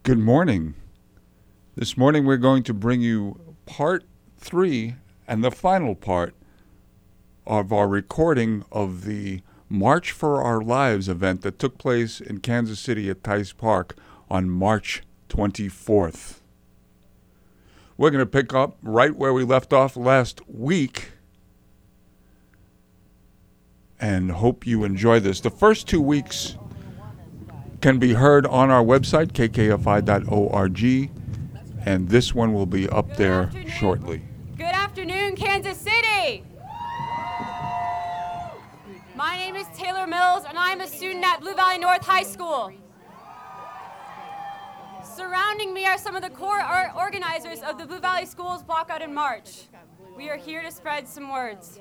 Good morning. This morning we're going to bring you part 3 and the final part of our recording of the March for Our Lives event that took place in Kansas City at Tice Park on March 24th. We're going to pick up right where we left off last week and hope you enjoy this. The first 2 weeks can be heard on our website, kkfi.org, and this one will be up there shortly. Good afternoon, Kansas City. My name is Taylor Mills, and I'm a student at Blue Valley North High School. Surrounding me are some of the core organizers of the Blue Valley Schools walkout in March. We are here to spread some words.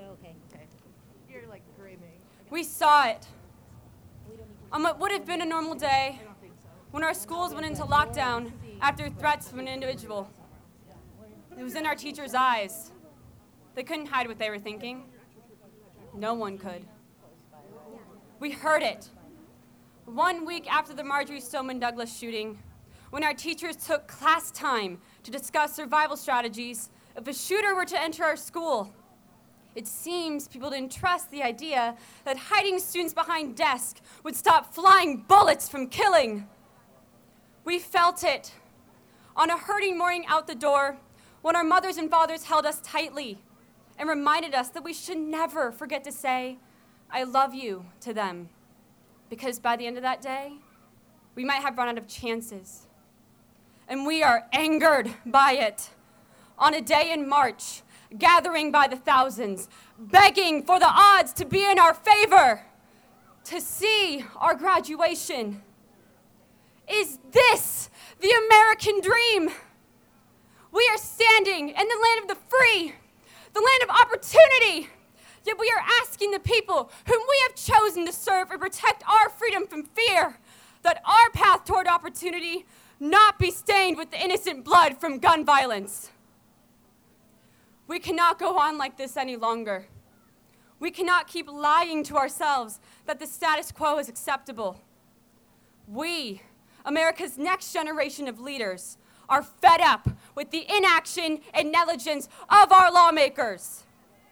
We saw it on what would have been a normal day when our schools went into lockdown after threats from an individual. It was in our teachers' eyes. They couldn't hide what they were thinking. No one could. We heard it 1 week after the Marjory Stoneman Douglas shooting, when our teachers took class time to discuss survival strategies if a shooter were to enter our school. It seems people didn't trust the idea that hiding students behind desks would stop flying bullets from killing. We felt it on a hurting morning out the door when our mothers and fathers held us tightly and reminded us that we should never forget to say, "I love you" to them, because by the end of that day, we might have run out of chances. And we are angered by it. On a day in March, gathering by the thousands, begging for the odds to be in our favor, to see our graduation. Is this the American dream? We are standing in the land of the free, the land of opportunity, yet we are asking the people whom we have chosen to serve and protect our freedom from fear that our path toward opportunity not be stained with the innocent blood from gun violence. We cannot go on like this any longer. We cannot keep lying to ourselves that the status quo is acceptable. We, America's next generation of leaders, are fed up with the inaction and negligence of our lawmakers.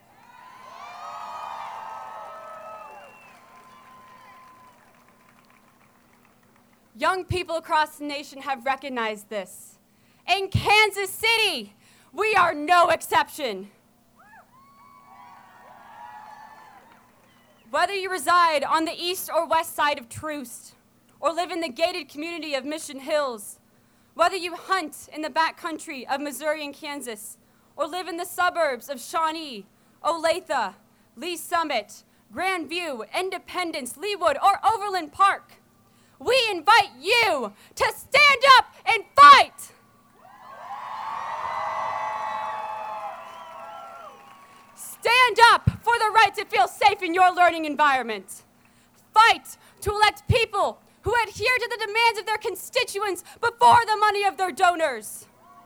Young people across the nation have recognized this. In Kansas City, we are no exception. Whether you reside on the east or west side of Troost, or live in the gated community of Mission Hills, whether you hunt in the backcountry of Missouri and Kansas, or live in the suburbs of Shawnee, Olathe, Lee Summit, Grandview, Independence, Leawood, or Overland Park, we invite you to stand up and fight. Stand up for the right to feel safe in your learning environment. Fight to elect people who adhere to the demands of their constituents before the money of their donors.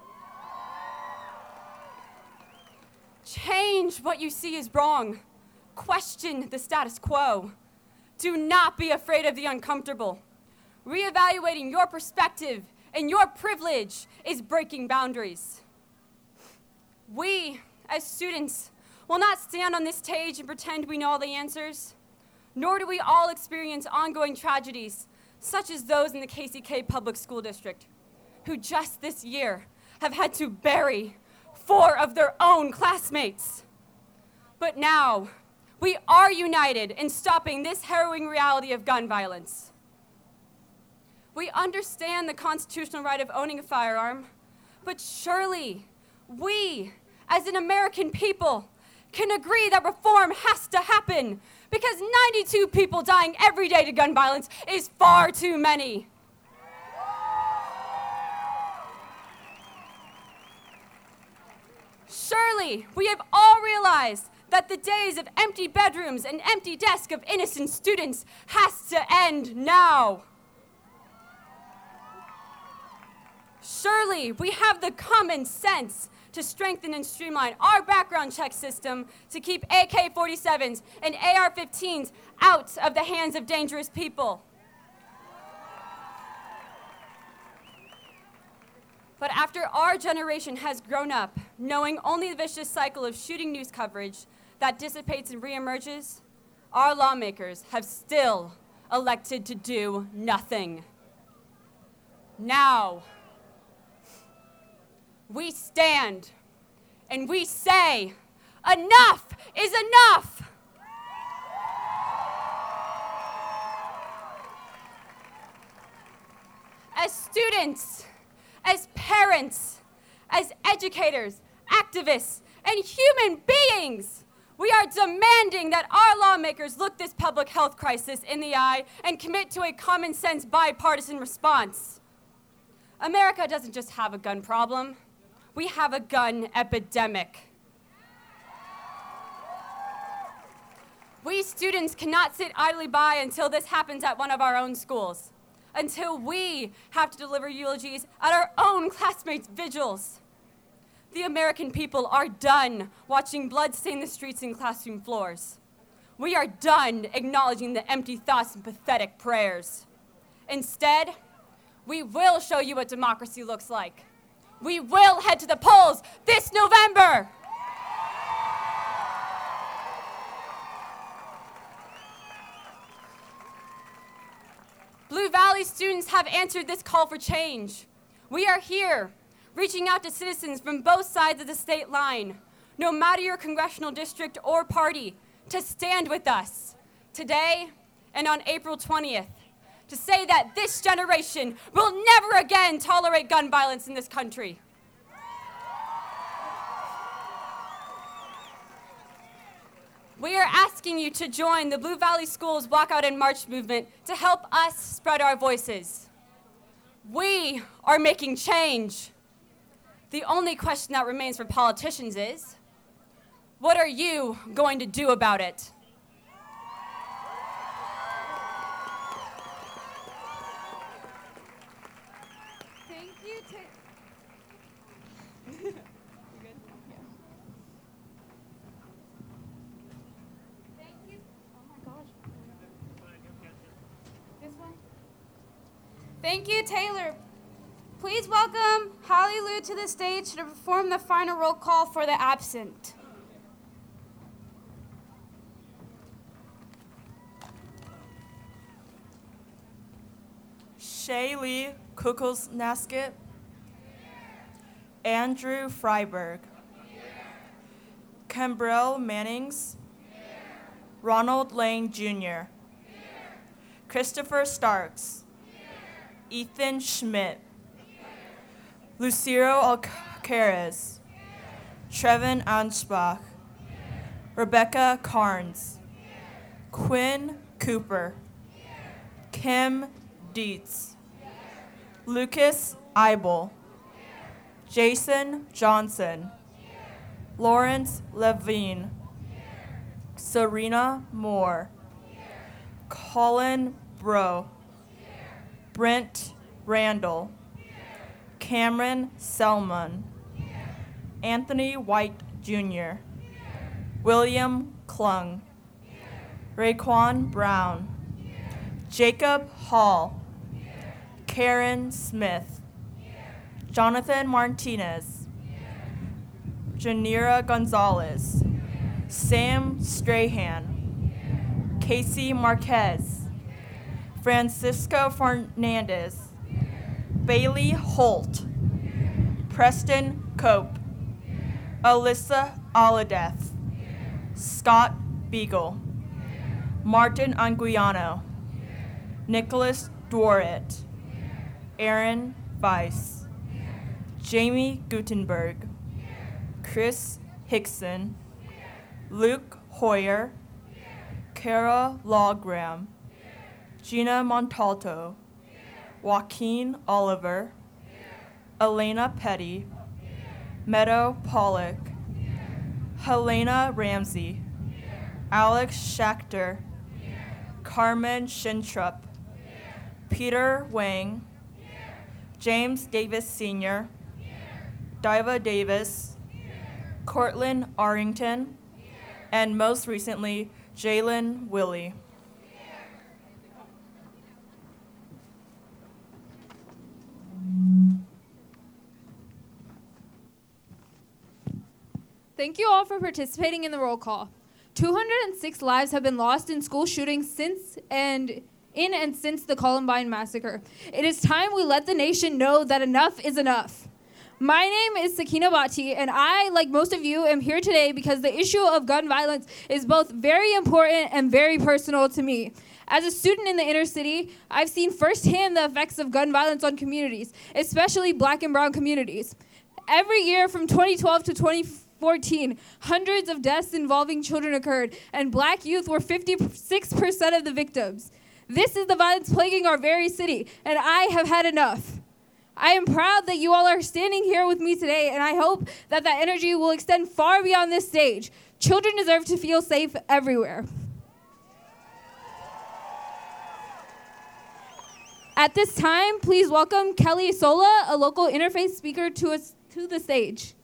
Change what you see is wrong. Question the status quo. Do not be afraid of the uncomfortable. Reevaluating your perspective and your privilege is breaking boundaries. We, as students, will not stand on this stage and pretend we know all the answers, nor do we all experience ongoing tragedies, such as those in the KCK Public School District, who just this year have had to bury 4 of their own classmates. But now, we are united in stopping this harrowing reality of gun violence. We understand the constitutional right of owning a firearm, but surely we, as an American people, can agree that reform has to happen, because 92 people dying every day to gun violence is far too many. Surely we have all realized that the days of empty bedrooms and empty desks of innocent students has to end now. Surely we have the common sense to strengthen and streamline our background check system to keep AK-47s and AR-15s out of the hands of dangerous people. But after our generation has grown up, knowing only the vicious cycle of shooting news coverage that dissipates and reemerges, our lawmakers have still elected to do nothing. Now, we stand and we say, enough is enough! As students, as parents, as educators, activists, and human beings, we are demanding that our lawmakers look this public health crisis in the eye and commit to a common sense bipartisan response. America doesn't just have a gun problem, we have a gun epidemic. We students cannot sit idly by until this happens at one of our own schools, until we have to deliver eulogies at our own classmates' vigils. The American people are done watching blood stain the streets and classroom floors. We are done acknowledging the empty thoughts and pathetic prayers. Instead, we will show you what democracy looks like. We will head to the polls this November. Blue Valley students have answered this call for change. We are here, reaching out to citizens from both sides of the state line, no matter your congressional district or party, to stand with us today and on April 20th, to say that this generation will never again tolerate gun violence in this country. We are asking you to join the Blue Valley Schools Walkout and March movement to help us spread our voices. We are making change. The only question that remains for politicians is, what are you going to do about it? Thank you, Thank you, Taylor. Please welcome Holly Lou to the stage to perform the final roll call for the absent. Shaylee Kuckles-Naskett. Andrew Freiberg. Cambrell Mannings. Ronald Lane Jr. Christopher Starks. Ethan Schmidt. Lucero Alcaraz. Trevin Anspach. Rebecca Carnes. Quinn Cooper. Kim Dietz. Lucas Eibel. Jason Johnson. Lawrence Levine. Serena Moore. Colin Bro. Brent Randall. Cameron Selman. Anthony White Jr. William Klung. Raekwon Brown. Jacob Hall. Karen Smith. Jonathan Martinez. Janira Gonzalez. Sam Strahan. Casey Marquez. Francisco Fernandez. Bailey Holt. Preston Cope. Alyssa Aladeth. Scott Beagle. Martin Anguiano. Nicholas Dworet. Aaron Weiss. Jamie Gutenberg. Chris Hickson. Luke Hoyer. Kara Lawgram. Gina Montalto. Joaquin Oliver. Elena Petty. Meadow Pollock. Helena Ramsey. Alex Schachter. Carmen Schintrup. Peter Wang. James Davis Sr. Diva Davis. Cortland Arrington. And most recently, Jalen Willie. Thank you all for participating in the roll call. 206 lives have been lost in school shootings since the Columbine massacre. It is time we let the nation know that enough is enough. My name is Sakina Bhatti, and I, like most of you, am here today because the issue of gun violence is both very important and very personal to me. As a student in the inner city, I've seen firsthand the effects of gun violence on communities, especially Black and brown communities. Every year from 2012 to 2014, hundreds of deaths involving children occurred, and Black youth were 56% of the victims. This is the violence plaguing our very city, and I have had enough. I am proud that you all are standing here with me today, and I hope that that energy will extend far beyond this stage. Children deserve to feel safe everywhere. At this time, please welcome Kelly Sola, a local interfaith speaker, to the stage.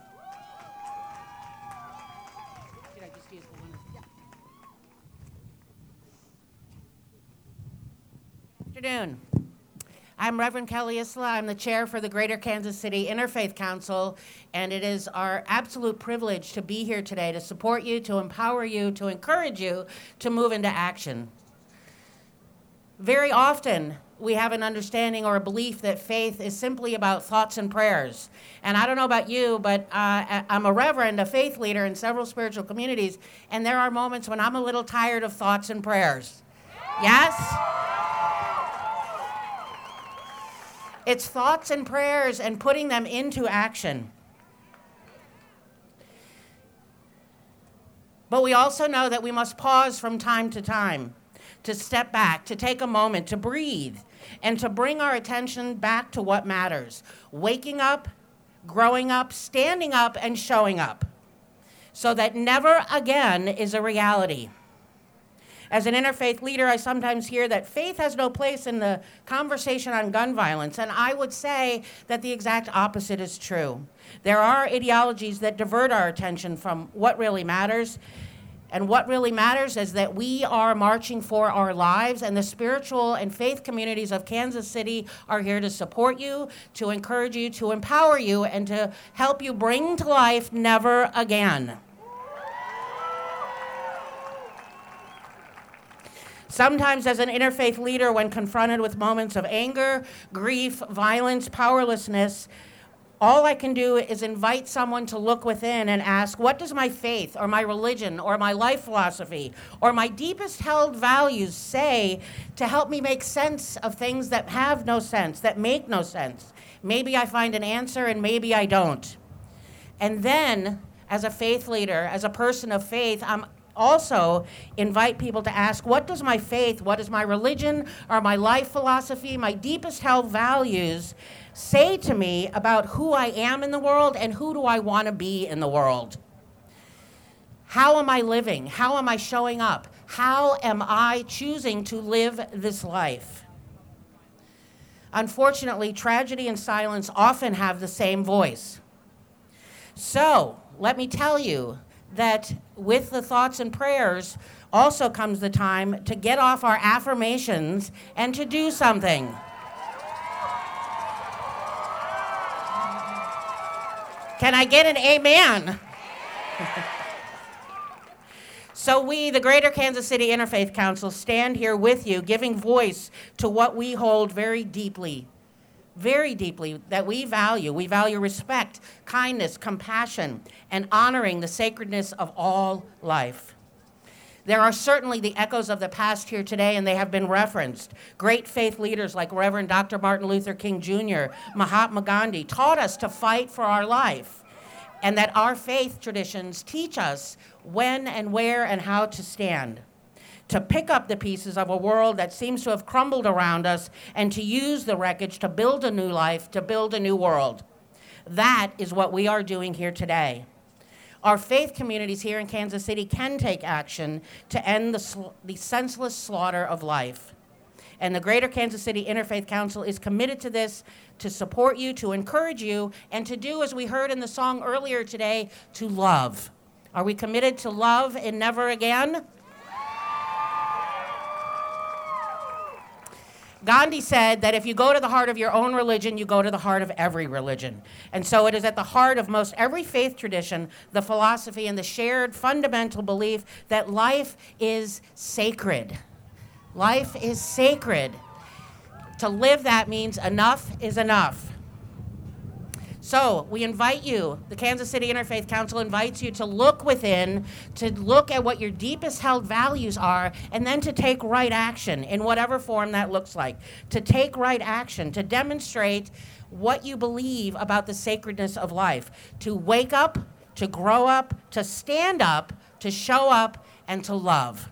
Good afternoon. I'm Reverend Kelly Isla. I'm the chair for the Greater Kansas City Interfaith Council, and it is our absolute privilege to be here today to support you, to empower you, to encourage you to move into action. Very often, we have an understanding or a belief that faith is simply about thoughts and prayers. And I don't know about you, but I'm a reverend, a faith leader in several spiritual communities, and there are moments when I'm a little tired of thoughts and prayers. Yes? It's thoughts and prayers and putting them into action. But we also know that we must pause from time to time, to step back, to take a moment, to breathe, and to bring our attention back to what matters. Waking up, growing up, standing up, and showing up, so that never again is a reality. As an interfaith leader, I sometimes hear that faith has no place in the conversation on gun violence, and I would say that the exact opposite is true. There are ideologies that divert our attention from what really matters, and what really matters is that we are marching for our lives, and the spiritual and faith communities of Kansas City are here to support you, to encourage you, to empower you, and to help you bring to life never again. Sometimes as an interfaith leader, when confronted with moments of anger, grief, violence, powerlessness, all I can do is invite someone to look within and ask, what does my faith or my religion or my life philosophy or my deepest held values say to help me make sense of things that have no sense, that make no sense? Maybe I find an answer and maybe I don't. And then, as a faith leader, as a person of faith, I'm also invite people to ask, what does my faith, what does my religion or my life philosophy, my deepest held values say to me about who I am in the world and who do I want to be in the world? How am I living? How am I showing up? How am I choosing to live this life? Unfortunately, tragedy and silence often have the same voice. So, let me tell you that with the thoughts and prayers also comes the time to get off our affirmations and to do something. Can I get an amen? So we, the Greater Kansas City Interfaith Council, stand here with you, giving voice to what we hold very deeply, that we value. We value respect, kindness, compassion, and honoring the sacredness of all life. There are certainly the echoes of the past here today, and they have been referenced. Great faith leaders like Reverend Dr. Martin Luther King Jr., Mahatma Gandhi, taught us to fight for our life, and that our faith traditions teach us when and where and how to stand, to pick up the pieces of a world that seems to have crumbled around us and to use the wreckage to build a new life, to build a new world. That is what we are doing here today. Our faith communities here in Kansas City can take action to end the senseless slaughter of life. And the Greater Kansas City Interfaith Council is committed to this, to support you, to encourage you, and to do, as we heard in the song earlier today, to love. Are we committed to love and never again? Gandhi said that if you go to the heart of your own religion, you go to the heart of every religion. And so it is at the heart of most every faith tradition, the philosophy and the shared fundamental belief that life is sacred. Life is sacred. To live that means enough is enough. So we invite you, the Kansas City Interfaith Council invites you to look within, to look at what your deepest held values are, and then to take right action in whatever form that looks like. To take right action, to demonstrate what you believe about the sacredness of life. To wake up, to grow up, to stand up, to show up, and to love.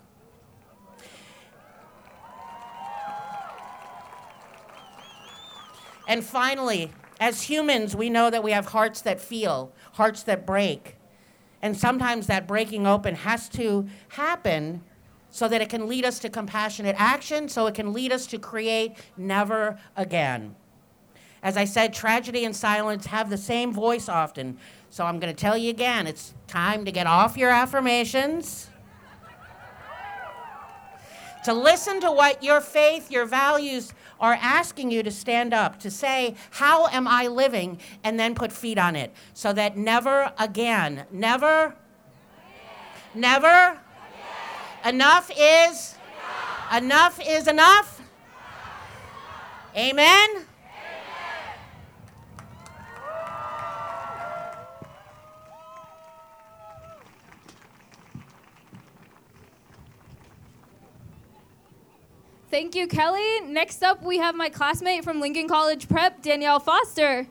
And finally, as humans, we know that we have hearts that feel, hearts that break. And sometimes that breaking open has to happen so that it can lead us to compassionate action, so it can lead us to create never again. As I said, tragedy and silence have the same voice often. So I'm going to tell you again, it's time to get off your affirmations, to listen to what your faith, your values are asking you to stand up, to say, how am I living? And then put feet on it so that never again, never, enough is enough. Amen. Thank you, Kelly. Next up, we have my classmate from Lincoln College Prep, Danielle Foster.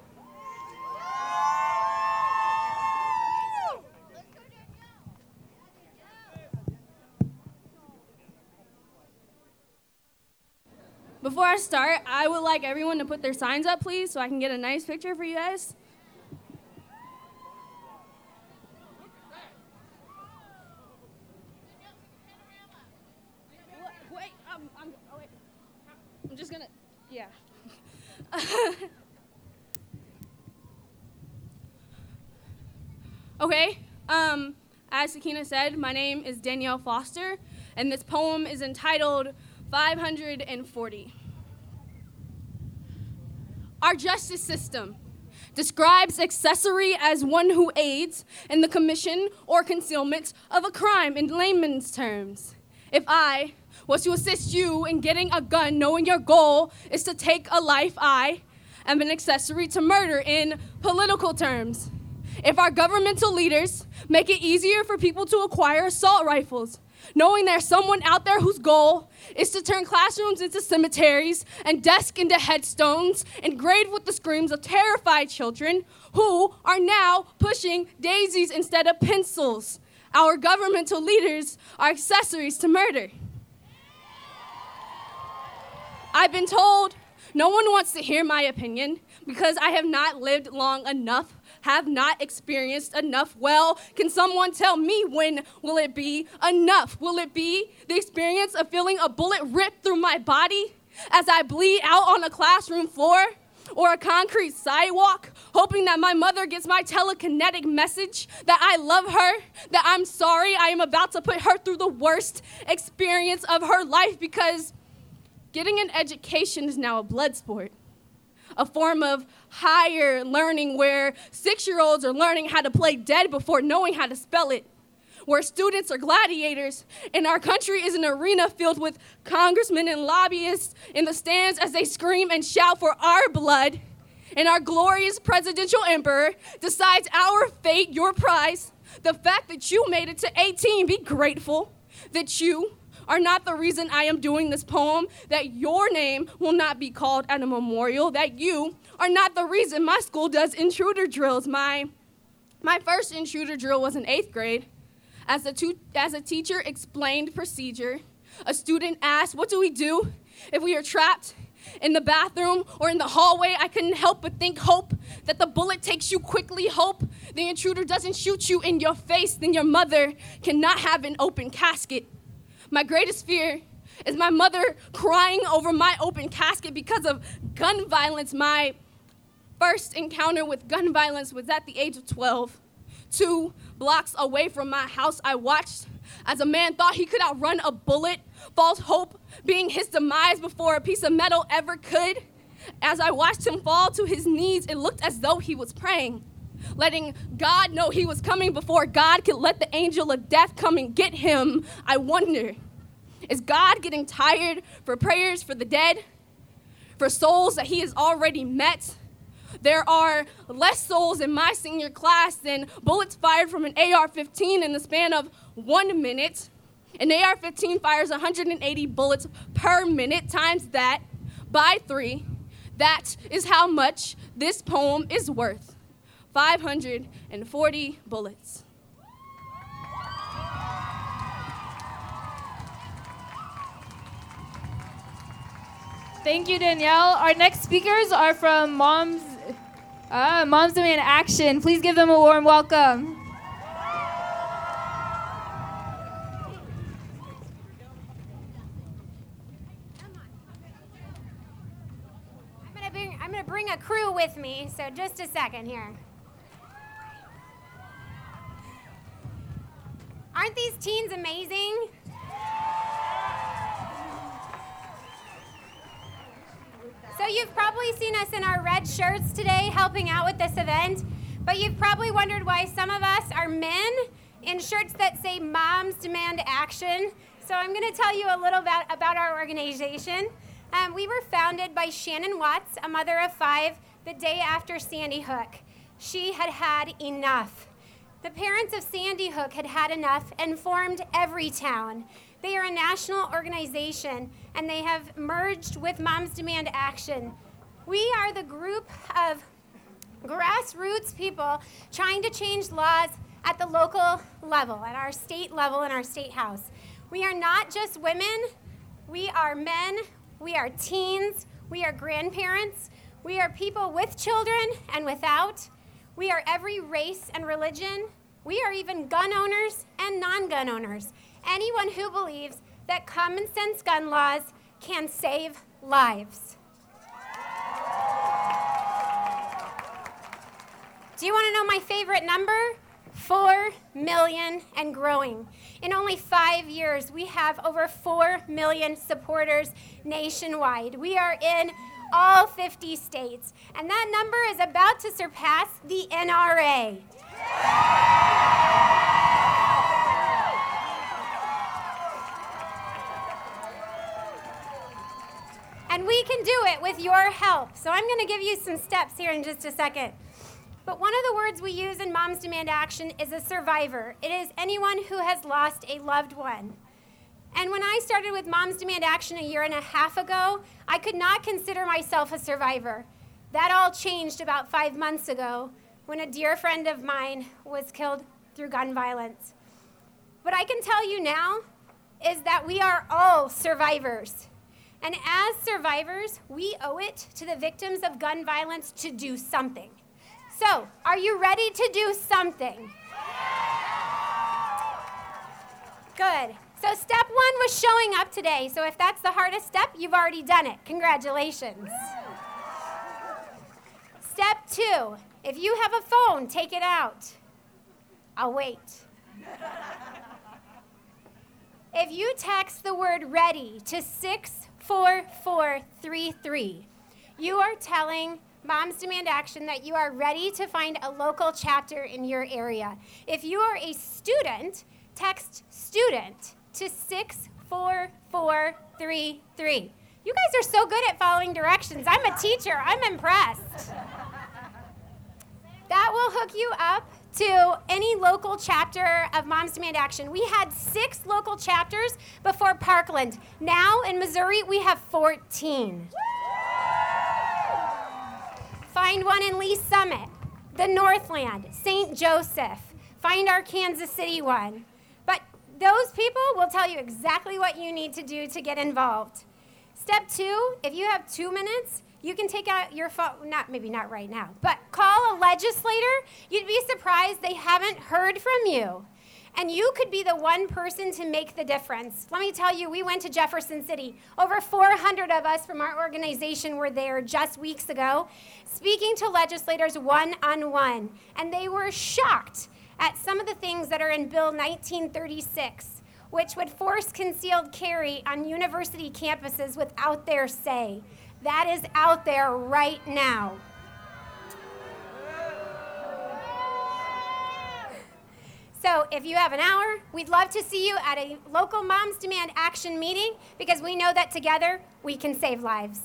Before I start, I would like everyone to put their signs up, please, so I can get a nice picture for you guys. I'm just gonna, yeah. Okay, as Sakina said, my name is Danielle Foster, and this poem is entitled 540. Our justice system describes accessory as one who aids in the commission or concealment of a crime in layman's terms. If I was to assist you in getting a gun knowing your goal is to take a life, I am an accessory to murder in political terms. If our governmental leaders make it easier for people to acquire assault rifles, knowing there's someone out there whose goal is to turn classrooms into cemeteries and desks into headstones engraved with the screams of terrified children who are now pushing daisies instead of pencils. Our governmental leaders are accessories to murder. I've been told no one wants to hear my opinion because I have not lived long enough, have not experienced enough. Well, can someone tell me when will it be enough? Will it be the experience of feeling a bullet rip through my body as I bleed out on a classroom floor or a concrete sidewalk, hoping that my mother gets my telekinetic message that I love her, that I'm sorry I am about to put her through the worst experience of her life because getting an education is now a blood sport, a form of higher learning where 6-year-olds are learning how to play dead before knowing how to spell it, where students are gladiators, and our country is an arena filled with congressmen and lobbyists in the stands as they scream and shout for our blood, and our glorious presidential emperor decides our fate, your prize. The fact that you made it to 18, be grateful that you are not the reason I am doing this poem, that your name will not be called at a memorial, that you are not the reason my school does intruder drills. My first intruder drill was in 8th grade. As a teacher explained procedure, a student asked, what do we do if we are trapped in the bathroom or in the hallway? I couldn't help but think hope, that the bullet takes you quickly, hope the intruder doesn't shoot you in your face, then your mother cannot have an open casket. My greatest fear is my mother crying over my open casket because of gun violence. My first encounter with gun violence was at the age of 12. 2 blocks away from my house, I watched As a man thought he could outrun a bullet, false hope being his demise before a piece of metal ever could. As I watched him fall to his knees, it looked as though he was praying, letting God know he was coming before God could let the angel of death come and get him. I wonder, is God getting tired for prayers for the dead, for souls that he has already met? There are less souls in my senior class than bullets fired from an AR-15 in the span of 1 minute. An AR-15 fires 180 bullets per minute, times that by 3. That is how much this poem is worth. 540 bullets. Thank you, Danielle. Our next speakers are from Moms Demand Action. Please give them a warm welcome. I'm gonna bring a crew with me, so just a second here. Aren't these teens amazing? So you've probably seen us in our red shirts today helping out with this event, but you've probably wondered why some of us are men in shirts that say Moms Demand Action. So I'm going to tell you a little bit about our organization. We were founded by Shannon Watts, a mother of 5, the day after Sandy Hook. She had had enough. The parents of Sandy Hook had had enough and formed Everytown. They are a national organization, and they have merged with Moms Demand Action. We are the group of grassroots people trying to change laws at the local level, at our state level in our state house. We are not just women, we are men, we are teens, we are grandparents, we are people with children and without. We are every race and religion. We are even gun owners and non-gun owners. Anyone who believes that common sense gun laws can save lives. Do you want to know my favorite number? 4 million and growing. In only 5 years, we have over 4 million supporters nationwide. We are in all 50 states, and that number is about to surpass the NRA. And we can do it with your help. So I'm going to give you some steps here in just a second. But one of the words we use in Moms Demand Action is a survivor. It is anyone who has lost a loved one. And when I started with Moms Demand Action 1.5 years ago, I could not consider myself a survivor. That all changed about 5 months ago when a dear friend of mine was killed through gun violence. What I can tell you now is that we are all survivors. And as survivors, we owe it to the victims of gun violence to do something. So, are you ready to do something? Good. So step 1 was showing up today. So if that's the hardest step, you've already done it. Congratulations. Step 2, if you have a phone, take it out. I'll wait. If you text the word ready to 64433, you are telling Moms Demand Action that you are ready to find a local chapter in your area. If you are a student, text student to 64433. You guys are so good at following directions. I'm a teacher. I'm impressed. That will hook you up to any local chapter of Moms Demand Action. We had 6 local chapters before Parkland. Now in Missouri, we have 14. Find one in Lee Summit, the Northland, St. Joseph. Find our Kansas City one. But those people will tell you exactly what you need to do to get involved. Step 2, if you have 2 minutes, you can take out your phone, maybe not right now, but call a legislator. You'd be surprised they haven't heard from you. And you could be the one person to make the difference. Let me tell you, we went to Jefferson City. Over 400 of us from our organization were there just weeks ago, speaking to legislators one-on-one. And they were shocked at some of the things that are in Bill 1936, which would force concealed carry on university campuses without their say. That is out there right now. So if you have an hour, we'd love to see you at a local Moms Demand Action meeting because we know that together we can save lives.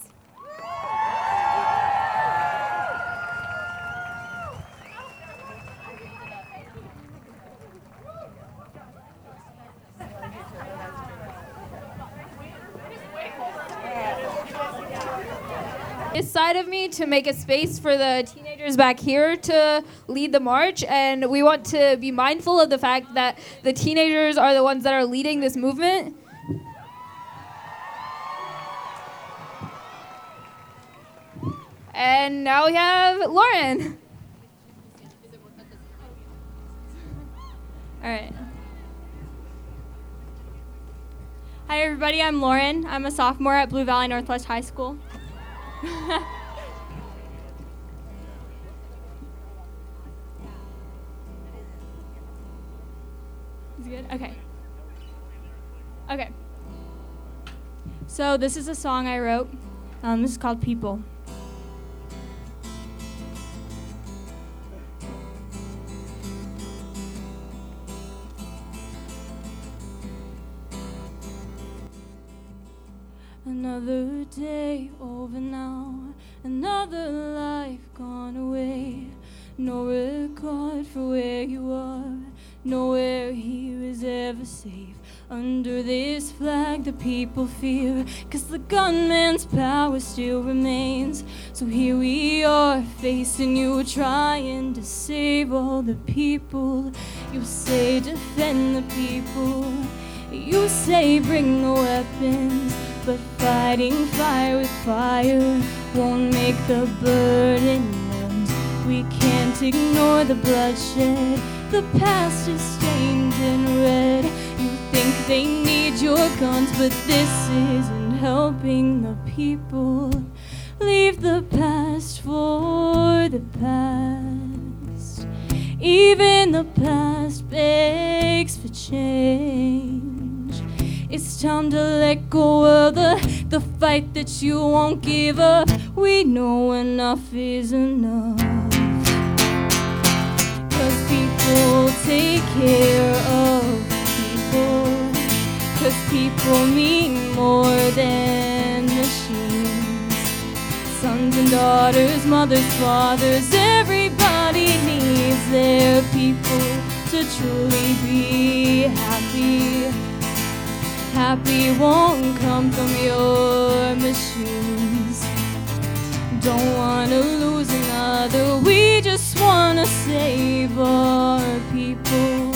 This side of me to make a space for the teenagers back here to lead the march, and we want to be mindful of the fact that the teenagers are the ones that are leading this movement. And now we have Lauren. All right. Hi, everybody. I'm Lauren. I'm a sophomore at Blue Valley Northwest High School. Is it good? Okay. Okay. So this is a song I wrote. This is called People. Another day over now, another life gone away. No record for where you are, nowhere here is ever safe. Under this flag the people fear, 'cause the gunman's power still remains. So here we are facing you, trying to save all the people. You say defend the people, you say bring the weapons, but fighting fire with fire won't make the burden end. We can't ignore the bloodshed, the past is stained in red. You think they need your guns, but this isn't helping the people. Leave the past for the past. Even the past begs for change. It's time to let go of the fight that you won't give up. We know enough is enough. 'Cause people take care of people. 'Cause people mean more than machines. Sons and daughters, mothers, fathers, everybody needs their people to truly be happy. Happy won't come from your machines. Don't wanna lose another, we just wanna save our people.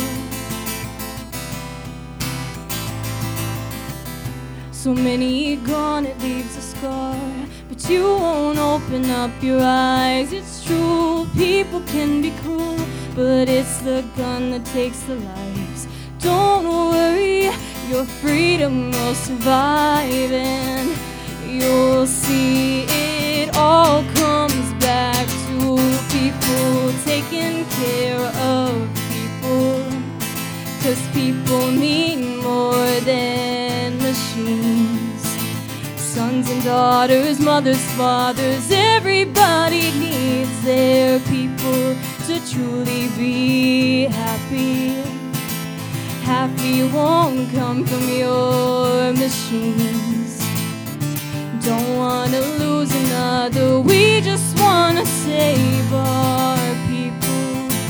So many gone, it leaves a scar, but you won't open up your eyes. It's true, people can be cruel, but it's the gun that takes the lives. Don't worry, your freedom will survive, and you'll see it all comes back to people taking care of people. 'Cause people mean more than machines. Sons and daughters, mothers, fathers, everybody needs their people to truly be happy. Happy won't come from your machines. Don't wanna lose another, we just wanna save our people.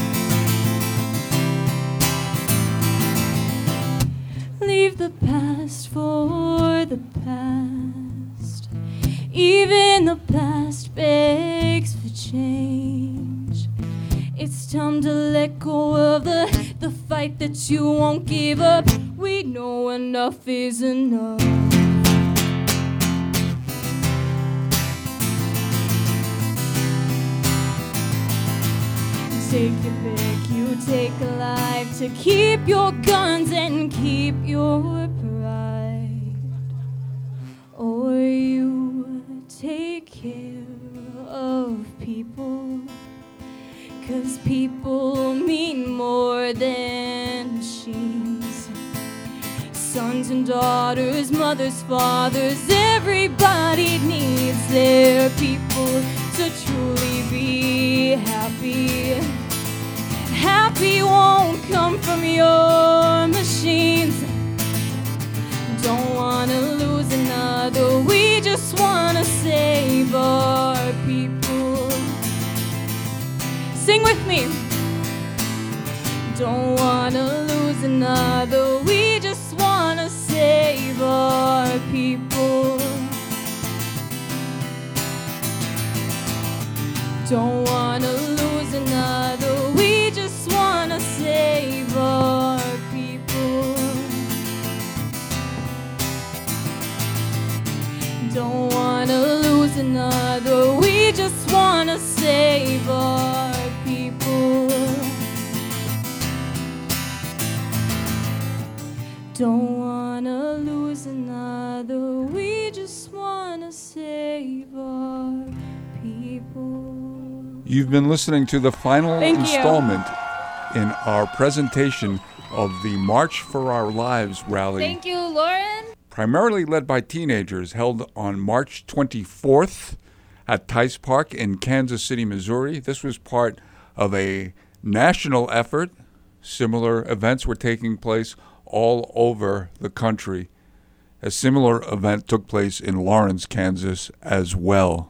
Leave the past for the past. Even the past begs for change. It's time to let go of the fight that you won't give up. We know enough is enough. Take your pick, you take a life to keep your guns and keep your pride. Or you take care of people. 'cause people mean more than machines. Sons and daughters, mothers, fathers, everybody needs their people to truly be happy. Happy won't come from your machines. Don't wanna lose another, we just wanna save our people. Sing with me. Don't wanna lose another, we just wanna save our people. Don't wanna lose another, we just wanna save our people. Don't wanna lose another, we just wanna save our people. Don't wanna lose another, we just wanna save our people. You've been listening to the final Thank you. installment in our presentation of the March for Our Lives rally, Thank you, Lauren. primarily led by teenagers, held on March 24th at Tice Park in Kansas City, Missouri. This was part of a national effort. Similar events were taking place all over the country. A similar event took place in Lawrence, Kansas as well.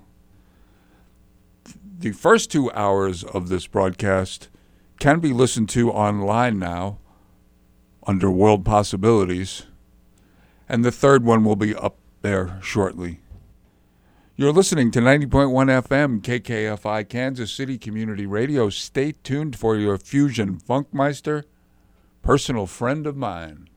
The first 2 hours of this broadcast can be listened to online now under World Possibilities, and the third one will be up there shortly. You're listening to 90.1 FM KKFI Kansas City Community Radio. Stay tuned for your Fusion Funkmeister, personal friend of mine.